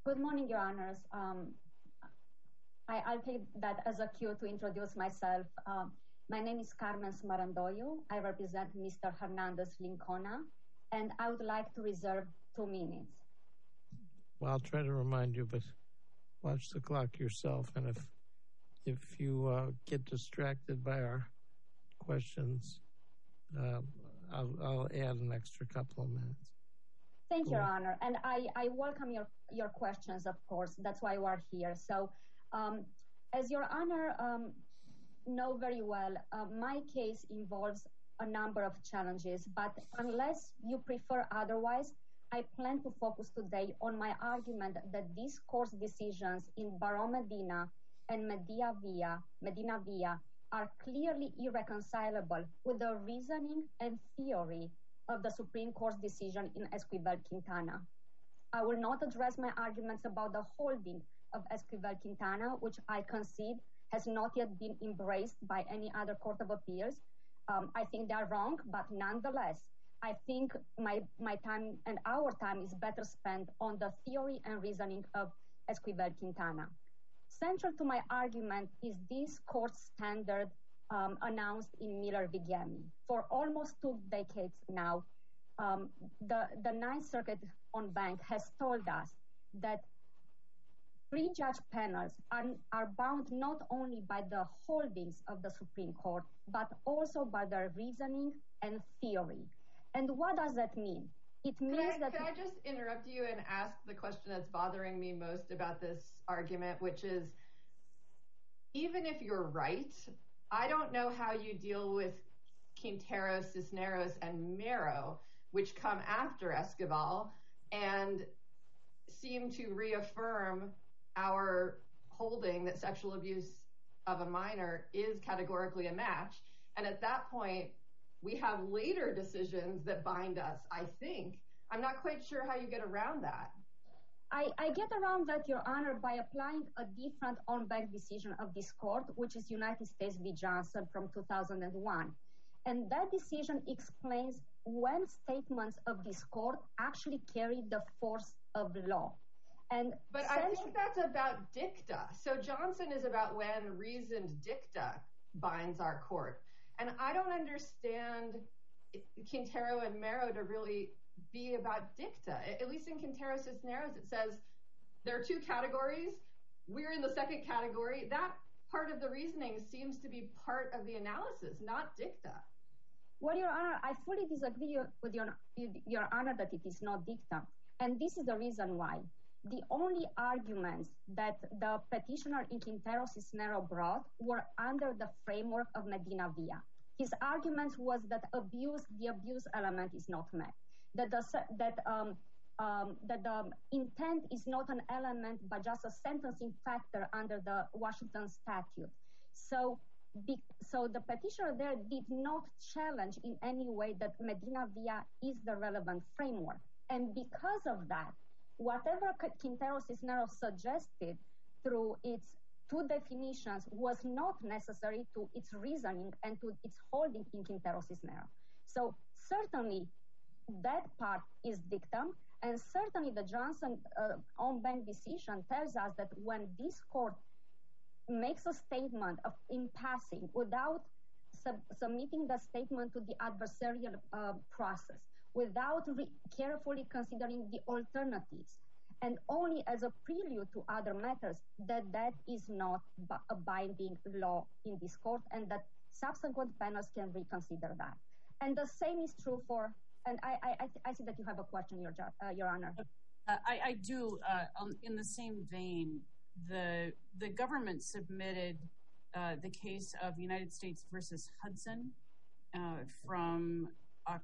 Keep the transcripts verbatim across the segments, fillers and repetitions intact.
Good morning, Your Honors. Um, I, I'll take that as a cue to introduce myself. Um, my name is Carmen Smarandoyo. I represent Mister Hernandez Lincona, and I would like to reserve two minutes. Well, I'll try to remind you, but watch the clock yourself. And if if you uh, get distracted by our questions, uh, I'll, I'll add an extra couple of minutes. Thank you, Your Honor. And I, I welcome your, your questions, of course. That's why we're here. So um, as Your Honor um, know very well, uh, my case involves a number of challenges, but unless you prefer otherwise, I plan to focus today on my argument that these court's decisions in Barão Medina and Medina Via, Medina Via are clearly irreconcilable with the reasoning and theory of the Supreme Court's decision in Esquivel-Quintana. I will not address my arguments about the holding of Esquivel-Quintana, which I concede has not yet been embraced by any other court of appeals. Um, I think they are wrong, but nonetheless, I think my, my time and our time is better spent on the theory and reasoning of Esquivel-Quintana. Central to my argument is this court's standard um, announced in Miller v. Gemi. For almost two decades now, um, the, the Ninth Circuit en banc has told us that three-judge panels are, are bound not only by the holdings of the Supreme Court, but also by their reasoning and theory. And what does that mean? It means can I, that- Can I just interrupt you and ask the question that's bothering me most about this argument, which is, even if you're right, I don't know how you deal with Quintero, Cisneros, and Mero, which come after Esquivel and seem to reaffirm our holding that sexual abuse of a minor is categorically a match. And at that point, we have later decisions that bind us, I think. I'm not quite sure how you get around that. I, I get around that, Your Honor, by applying a different en banc decision of this court, which is United States v. Johnson from two thousand one. And that decision explains when statements of this court actually carry the force of law. And but I think that's about dicta. So Johnson is about when reasoned dicta binds our court. And I don't understand Quintero and Mero to really be about dicta. At least in Quintero Cisneros, it says there are two categories. We're in the second category. That part of the reasoning seems to be part of the analysis, not dicta. Well, Your Honor, I fully disagree with Your, Your Honor that it is not dicta. And this is the reason why. The only arguments that the petitioner in Quintero Cisneros brought were under the framework of Medina Via. His argument was that abuse, the abuse element is not met, that the, that, um, um, that the intent is not an element, but just a sentencing factor under the Washington statute. So, be, so the petitioner there did not challenge in any way that Medina Via is the relevant framework. And because of that, whatever Quintero Cisneros suggested through its two definitions was not necessary to its reasoning and to its holding in Quintero Cisneros. So certainly that part is dictum, and certainly the Johnson uh, en banc decision tells us that when this court makes a statement of in passing without sub submitting the statement to the adversarial uh, process, without carefully considering the alternatives, and only as a prelude to other matters, that that is not a binding law in this court, and that subsequent panels can reconsider that. And the same is true for, and I I, I see that you have a question, Your, uh, Your Honor. Uh, I, I do, uh, um, in the same vein, the, the government submitted uh, the case of United States versus Hudson uh, from October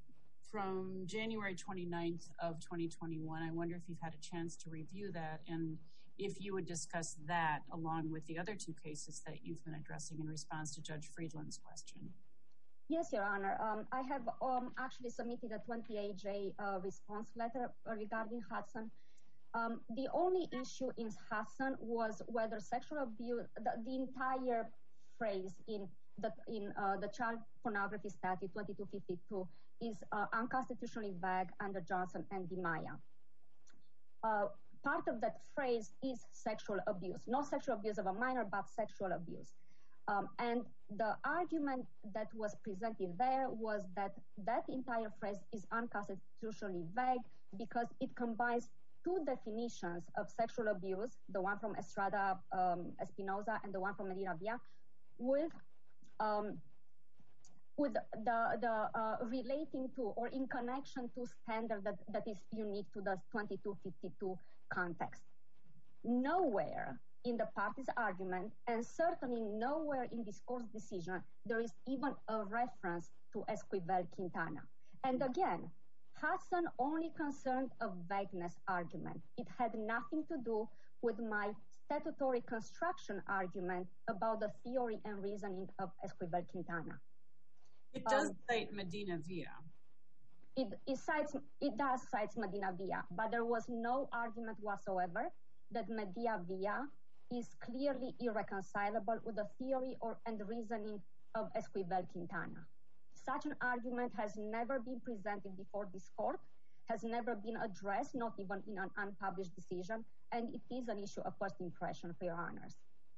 from January twenty-ninth of twenty twenty-one. I wonder if you've had a chance to review that and if you would discuss that along with the other two cases that you've been addressing in response to Judge Friedland's question. Yes, Your Honor. Um, I have um, actually submitted a twenty-eight J uh, response letter regarding Hudson. Um, the only issue in Hudson was whether sexual abuse, the, the entire phrase in the, in, uh, the child pornography statute twenty-two fifty-two is uh, unconstitutionally vague under Johnson and DiMaia. Uh, part of that phrase is sexual abuse, not sexual abuse of a minor, but sexual abuse. Um, and the argument that was presented there was that that entire phrase is unconstitutionally vague because it combines two definitions of sexual abuse, the one from Estrada um, Espinoza and the one from Medina Villa, with um, with the, the uh, relating to or in connection to standard that, that is unique to the twenty-two fifty-two context. Nowhere in the party's argument, and certainly nowhere in this court's decision, there is even a reference to Esquivel-Quintana. And again, Hudson only concerned a vagueness argument. It had nothing to do with my statutory construction argument about the theory and reasoning of Esquivel-Quintana. It does um, cite Medina Villa. It, it, cites, it does cite Medina Villa, but there was no argument whatsoever that Medina Villa is clearly irreconcilable with the theory or and reasoning of Esquivel-Quintana. Such an argument has never been presented before this court, has never been addressed, not even in an unpublished decision, and it is an issue of first impression, for your honors.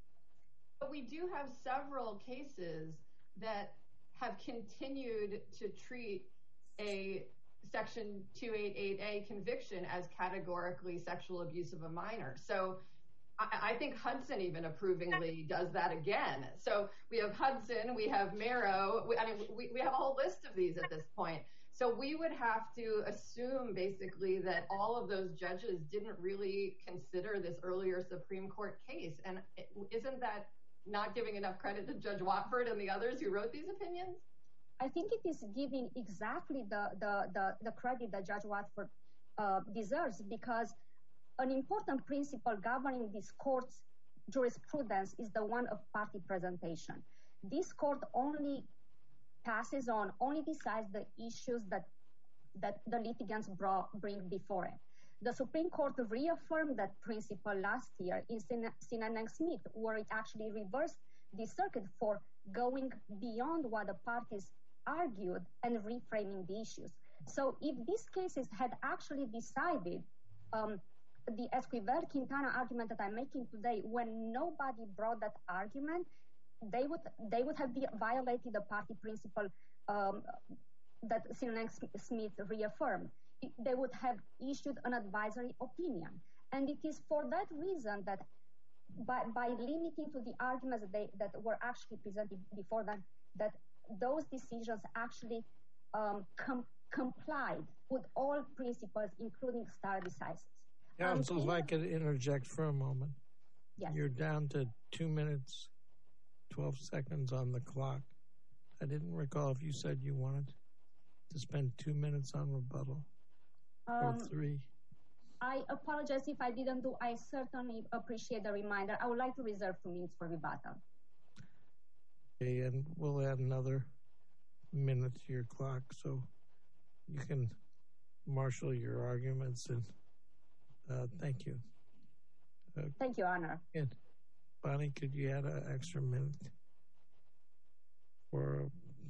But we do have several cases that have continued to treat a Section two eighty-eight A conviction as categorically sexual abuse of a minor. So I, I think Hudson even approvingly does that again. So we have Hudson, we have Merrow. We, I mean, we, we have a whole list of these at this point. So we would have to assume basically that all of those judges didn't really consider this earlier Supreme Court case. And it, isn't that not giving enough credit to Judge Watford and the others who wrote these opinions? I think it is giving exactly the, the, the, the credit that Judge Watford uh, deserves, because an important principle governing this court's jurisprudence is the one of party presentation. This court only passes on, only decides the issues that, that the litigants brought, bring before it. The Supreme Court reaffirmed that principle last year in Sinan and Smith, where it actually reversed the circuit for going beyond what the parties argued and reframing the issues. So if these cases had actually decided um, the Esquivel-Quintana argument that I'm making today, when nobody brought that argument, they would they would have violated the party principle um, that Sinan and Smith reaffirmed. They would have issued an advisory opinion. And it is for that reason that by, by limiting to the arguments that, they, that were actually presented before them, that those decisions actually um, com complied with all principles, including stare decisis. Counsel, um, if I could interject for a moment. Yes. You're down to two minutes, twelve seconds on the clock. I didn't recall if you said you wanted to spend two minutes on rebuttal um, or three. I apologize if I didn't do. I certainly appreciate the reminder. I would like to reserve two minutes for rebuttal. Okay, and we'll add another minute to your clock so you can marshal your arguments. And uh, thank you. Uh, thank you, Honor. And Bonnie, could you add an extra minute for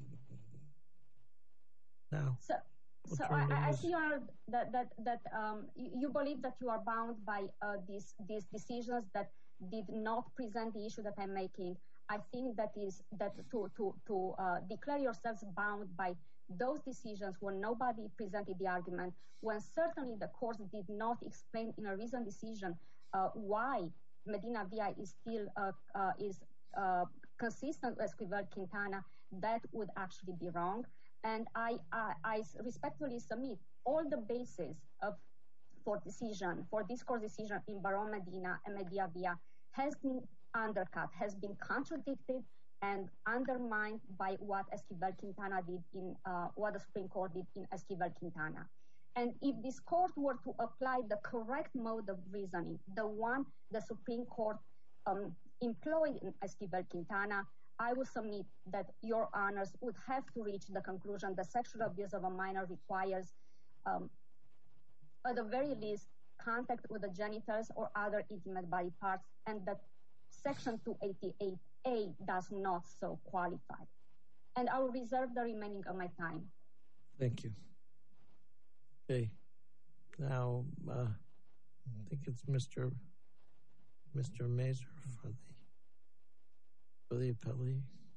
now? So, we'll so I, I see, Your Honor, that that that um, you, you believe that you are bound by uh, these these decisions that did not present the issue that I'm making. I think that is that to to to uh, declare yourselves bound by those decisions when nobody presented the argument, when certainly the court did not explain in a reasoned decision uh, why Medina Villa is still uh, uh, is uh, consistent with Esquivel-Quintana, that would actually be wrong. And I, I I respectfully submit all the basis of for decision for this court decision in Baron Medina and Medina Villa has been undercut, has been contradicted and undermined by what Esquivel-Quintana did in uh, what the Supreme Court did in Esquivel-Quintana. And if this court were to apply the correct mode of reasoning, the one the Supreme Court um, employed in Esquivel-Quintana, I will submit that your honors would have to reach the conclusion that sexual abuse of a minor requires, um, at the very least, contact with the genitals or other intimate body parts, and that Section two eighty-eight A does not so qualify. And I will reserve the remaining of my time. Thank you. Okay. Now, uh, I think it's Mister Mister Mazur for the for the appellee.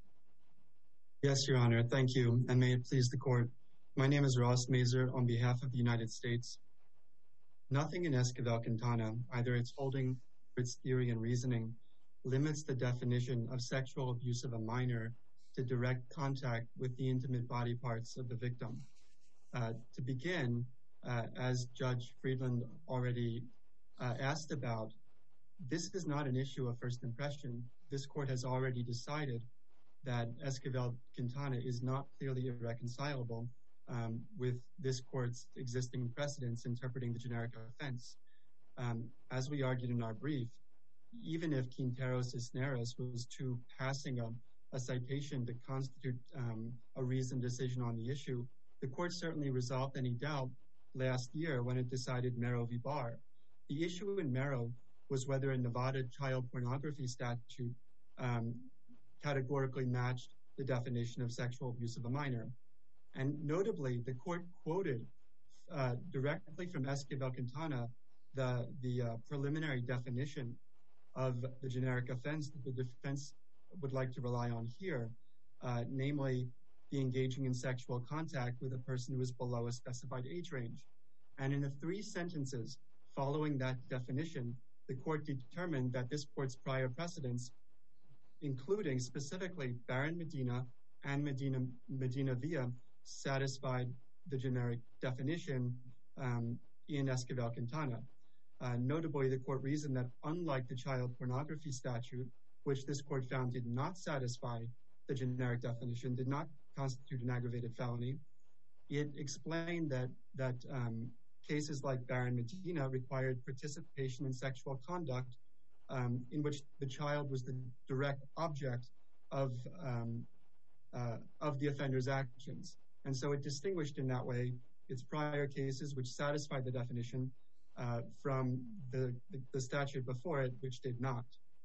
Yes, Your Honor. Thank you, and may it please the court. My name is Ross Mazur on behalf of the United States. Nothing in Esquivel-Quintana, either its holding or its theory and reasoning, limits the definition of sexual abuse of a minor to direct contact with the intimate body parts of the victim. Uh, to begin, uh, as Judge Friedland already uh, asked about, this is not an issue of first impression. This court has already decided that Esquivel-Quintana is not clearly irreconcilable um, with this court's existing precedents interpreting the generic offense. Um, as we argued in our brief, even if Quinteros-Cisneros was to passing a, a citation to constitute um, a reasoned decision on the issue, the court certainly resolved any doubt last year when it decided Mero v. Barr. The issue in Mero was whether a Nevada child pornography statute um, categorically matched the definition of sexual abuse of a minor. And notably, the court quoted uh, directly from Esquivel-Quintana the, the uh, preliminary definition of the generic offense that the defense would like to rely on here, uh, namely the engaging in sexual contact with a person who is below a specified age range. And in the three sentences following that definition, the court determined that this court's prior precedents, including specifically Barron Medina and Medina, Medina Villa, satisfied the generic definition um, in Esquivel-Quintana. Uh, notably, the court reasoned that unlike the child pornography statute, which this court found did not satisfy the generic definition, did not constitute an aggravated felony, it explained that, that um, cases like Barron Medina required participation in sexual conduct um, in which the child was the direct object of, um, uh, of the offender's actions. And so it distinguished in that way its prior cases which satisfied the definition uh, from the, the, the statute before it, which did not.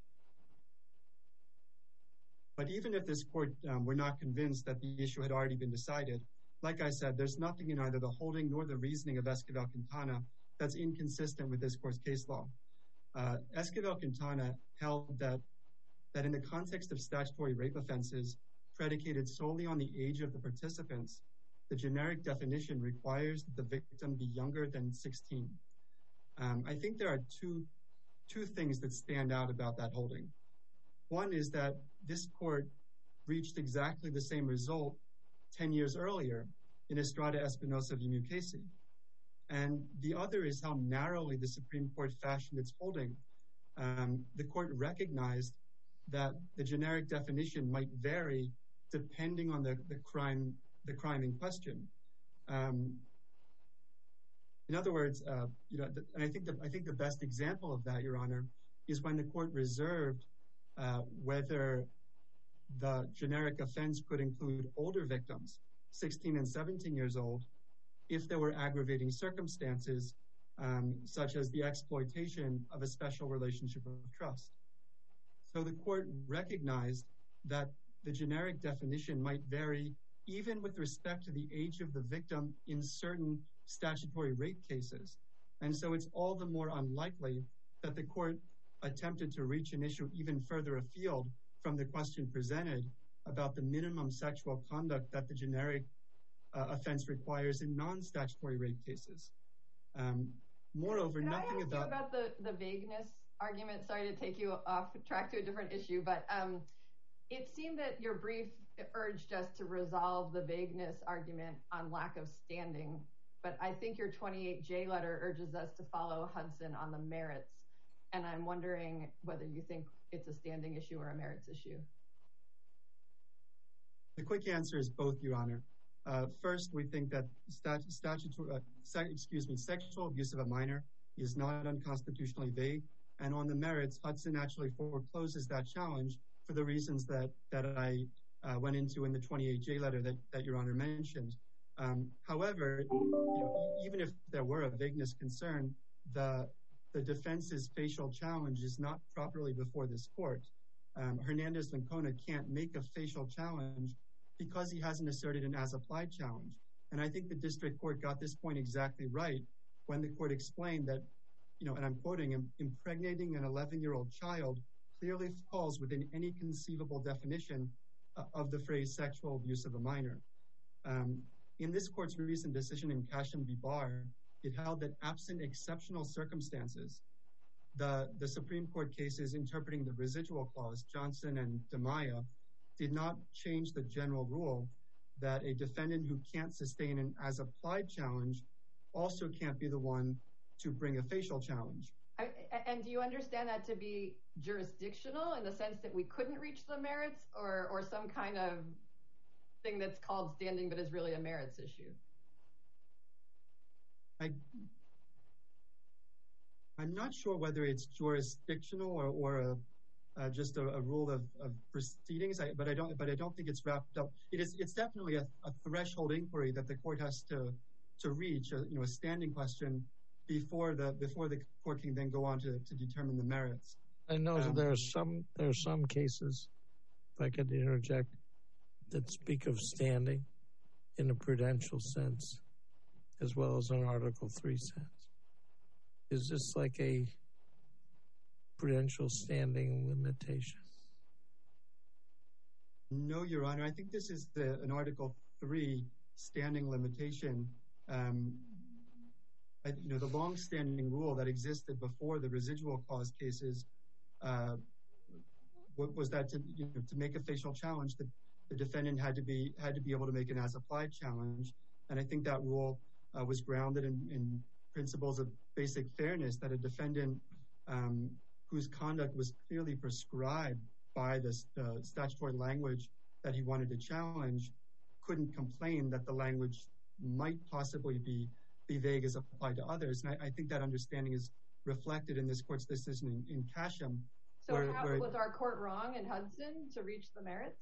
But even if this court um, were not convinced that the issue had already been decided, like I said, there's nothing in either the holding nor the reasoning of Esquivel-Quintana that's inconsistent with this court's case law. Uh, Esquivel-Quintana held that, that in the context of statutory rape offenses predicated solely on the age of the participants, the generic definition requires that the victim be younger than sixteen. Um, I think there are two, two things that stand out about that holding. One is that this court reached exactly the same result ten years earlier in Estrada Espinosa v. Mukasey. And the other is how narrowly the Supreme Court fashioned its holding. Um, the court recognized that the generic definition might vary depending on the, the crime the crime in question. Um, in other words, uh, you know, the, and I think the, I think the best example of that, Your Honor, is when the court reserved uh, whether the generic offense could include older victims, sixteen and seventeen years old, if there were aggravating circumstances, um, such as the exploitation of a special relationship of trust. So the court recognized that the generic definition might vary even with respect to the age of the victim in certain statutory rape cases. And so it's all the more unlikely that the court attempted to reach an issue even further afield from the question presented about the minimum sexual conduct that the generic uh, offense requires in non-statutory rape cases. Um, moreover, Can nothing I ask about... you about the, the vagueness argument? Sorry to take you off track to a different issue, but um, it seemed that your brief urged us to resolve the vagueness argument on lack of standing, but I think your twenty-eight J letter urges us to follow Hudson on the merits, and I'm wondering whether you think it's a standing issue or a merits issue. The quick answer is both, Your Honor. Uh, first, we think that stat statutory, uh, se excuse me, sexual abuse of a minor is not unconstitutionally vague, and on the merits, Hudson actually forecloses that challenge for the reasons that that I uh, went into in the twenty-eight J letter that that Your Honor mentioned. Um, however, you know, even if there were a vagueness concern, the the defense's facial challenge is not properly before this court. Um, Hernandez-Lincona can't make a facial challenge because he hasn't asserted an as-applied challenge. And I think the district court got this point exactly right when the court explained that you know, and I'm quoting him, impregnating an eleven-year-old child clearly falls within any conceivable definition uh, of the phrase sexual abuse of a minor. Um, in this court's recent decision in Casham v. Barr, it held that absent exceptional circumstances, the, the Supreme Court cases interpreting the residual clause, Johnson and DiMaia, did not change the general rule that a defendant who can't sustain an as-applied challenge also can't be the one to bring a facial challenge. I, and do you understand that to be jurisdictional in the sense that we couldn't reach the merits, or, or some kind of thing that's called standing but is really a merits issue? I, I'm not sure whether it's jurisdictional or, or a, uh, just a, a rule of, of proceedings, I, but I don't. But I don't think it's wrapped up. It is. It's definitely a, a threshold inquiry that the court has to to reach. A, you know, a standing question before the before the court can then go on to, to determine the merits. I know Um, there are some there are some cases, if I could interject, that speak of standing in a prudential sense, as well as an Article Three sense. Is this like a prudential standing limitation? No, Your Honor. I think this is the, an Article Three standing limitation. Um, I, you know, the long-standing rule that existed before the residual clause cases uh, was that to, you know, to make a facial challenge, the, the defendant had to be had to be able to make an as-applied challenge, and I think that rule uh, was grounded in, in principles of basic fairness, that a defendant um, whose conduct was clearly prescribed by the uh, statutory language that he wanted to challenge couldn't complain that the language might possibly be be vague as applied to others. And I, I think that understanding is reflected in this court's decision in, in Casham. So where, how, where, was our court wrong in Hudson to reach the merits?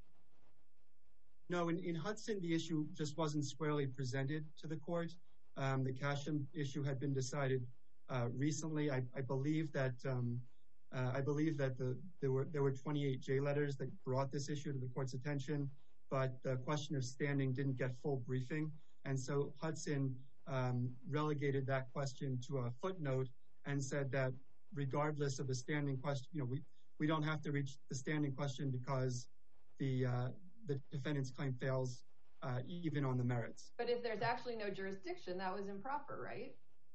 No, in, in Hudson, the issue just wasn't squarely presented to the court. Um, the Casham issue had been decided uh, recently. I, I believe that um, uh, I believe that the, there were there were twenty-eight J letters that brought this issue to the court's attention, but the question of standing didn't get full briefing, and so Hudson um, relegated that question to a footnote and said that regardless of the standing question, you know, we we don't have to reach the standing question because the uh, the defendant's claim fails uh, even on the merits. But if there's actually no jurisdiction, that was improper, right?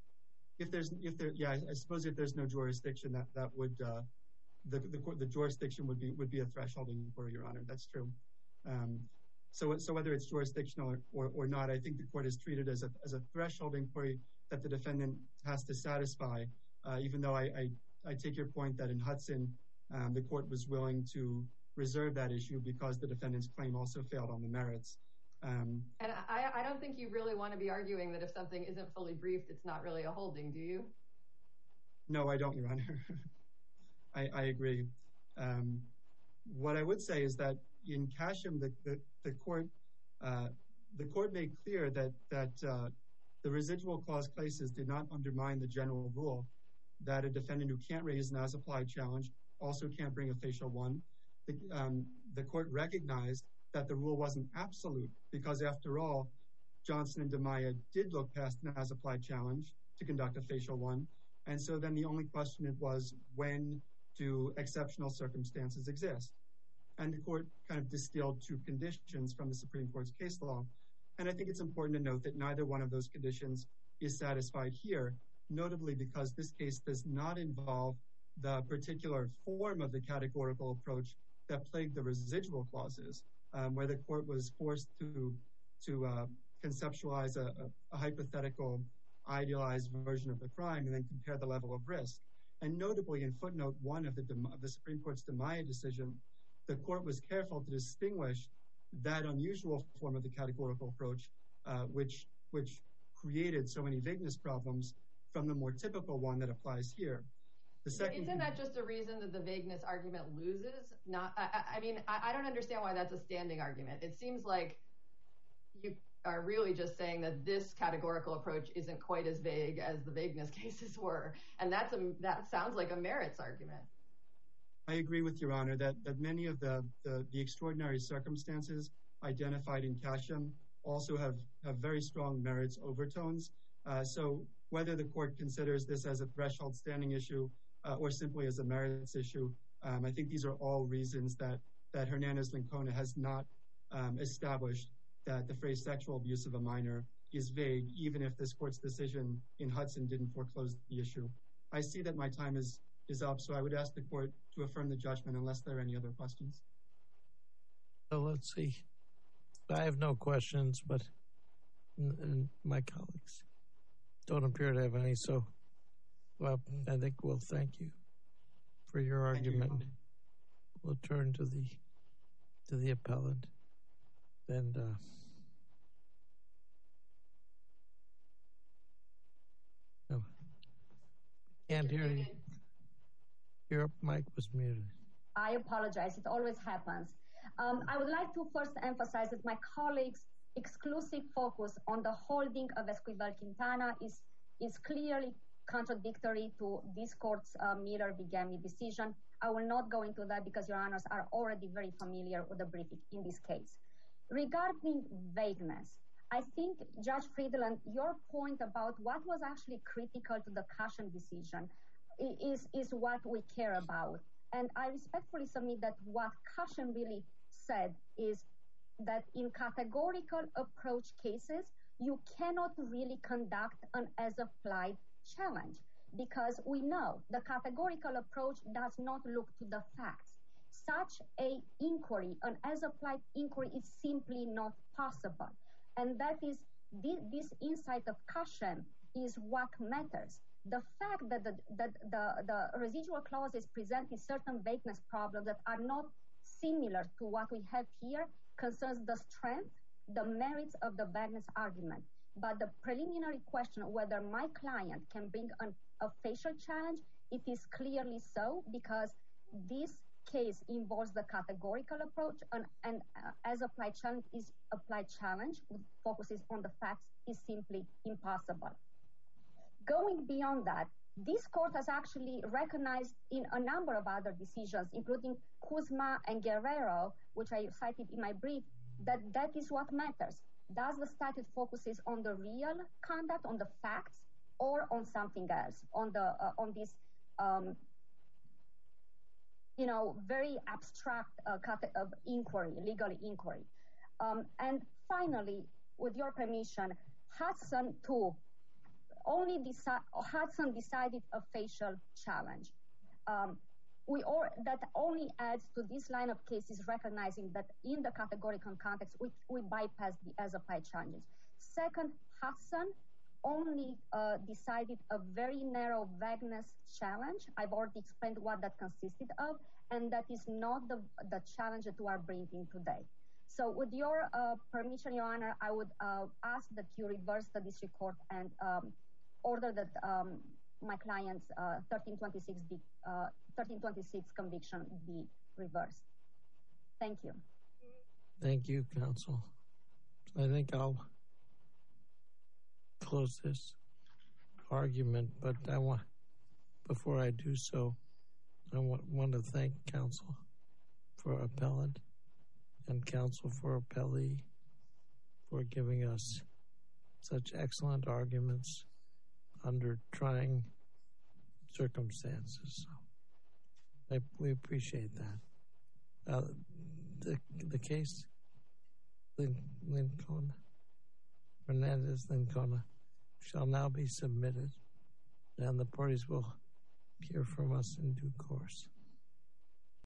If there's, if there, yeah, I suppose if there's no jurisdiction, that that would, uh, the the the jurisdiction would be would be a threshold inquiry, Your Honor. That's true. Um, so so whether it's jurisdictional or, or or not, I think the court is treated as a as a threshold inquiry that the defendant has to satisfy. Uh, even though I, I I take your point that in Hudson, um, the court was willing to reserve that issue because the defendant's claim also failed on the merits. Um, and I, I don't think you really want to be arguing that if something isn't fully briefed, it's not really a holding, do you? No, I don't, Your Honor. I, I agree. Um, what I would say is that in Casham, the, the, the court uh, the court made clear that that uh, the residual clause cases did not undermine the general rule that a defendant who can't raise an as-applied challenge also can't bring a facial one. The, um, the court recognized that the rule wasn't absolute because, after all, Johnson and DiMaia did look past an as-applied challenge to conduct a facial one. And so then the only question it was, when do exceptional circumstances exist? And the court kind of distilled two conditions from the Supreme Court's case law. And I think it's important to note that neither one of those conditions is satisfied here, notably because this case does not involve the particular form of the categorical approach that plagued the residual clauses, um, where the court was forced to to uh, conceptualize a, a, a hypothetical, idealized version of the crime and then compare the level of risk. And notably, in footnote one of the, of the Supreme Court's DiMaia decision, the court was careful to distinguish that unusual form of the categorical approach, uh, which which created so many vagueness problems, from the more typical one that applies here. The second, Isn't that just a reason that the vagueness argument loses? Not, I, I mean, I, I don't understand why that's a standing argument. It seems like you are really just saying that this categorical approach isn't quite as vague as the vagueness cases were, and that's a that sounds like a merits argument. I agree with Your Honor that that many of the the, the extraordinary circumstances identified in Casham also have have very strong merits overtones. Uh, so whether the court considers this as a threshold standing issue uh, or simply as a merits issue, um, I think these are all reasons that, that Hernandez-Lincona has not um, established that the phrase sexual abuse of a minor is vague, even if this court's decision in Hudson didn't foreclose the issue. I see that my time is, is up, so I would ask the court to affirm the judgment unless there are any other questions. So let's see. I have no questions, but and my colleagues don't appear to have any, so well, I think we'll thank you for your argument. You. We'll turn to the to the appellant and uh, no, can't hear you. Your mic was muted. I apologize. It always happens. Um, I would like to first emphasize that my colleagues' exclusive focus on the holding of Esquivel-Quintana is, is clearly contradictory to this court's uh, Miller v. Gammy decision. I will not go into that because your honors are already very familiar with the briefing in this case. Regarding vagueness, I think, Judge Friedland, your point about what was actually critical to the Cushion decision is, is what we care about. And I respectfully submit that what Cushion really said is that in categorical approach cases, you cannot really conduct an as-applied challenge because we know the categorical approach does not look to the facts. Such a inquiry, an as-applied inquiry, is simply not possible. And that is, this, this insight of Cushion is what matters. The fact that the, that the, the residual clauses presenting certain vagueness problems that are not similar to what we have here concerns the strength, the merits of the vagueness argument. But the preliminary question whether my client can bring an, a facial challenge, it is clearly so because this case involves the categorical approach and, and uh, as applied challenge is applied challenge, focuses on the facts, is simply impossible. Going beyond that, this court has actually recognized in a number of other decisions, including Kuzma and Guerrero, which I cited in my brief, that that is what matters. Does the statute focuses on the real conduct, on the facts, or on something else, on the uh, on this, um, you know, very abstract uh, of inquiry, legal inquiry. Um, and finally, with your permission, Hudson too. Only deci- Hudson decided a facial challenge. Um, we all, that only adds to this line of cases recognizing that in the categorical context, we, we bypass the as-applied challenges. Second, Hudson only uh, decided a very narrow vagueness challenge. I've already explained what that consisted of, and that is not the, the challenge that we are bringing today. So with your uh, permission, Your Honor, I would uh, ask that you reverse the district court and um, order that um, my client's uh, thirteen twenty-six conviction be reversed. Thank you. Thank you, counsel. I think I'll close this argument, but I want, before I do so, I want, want to thank counsel for appellant and counsel for appellee for giving us such excellent arguments under trying circumstances. So I, we appreciate that. Uh, the the case, Lincona, Hernandez-Lincona, shall now be submitted, and the parties will hear from us in due course.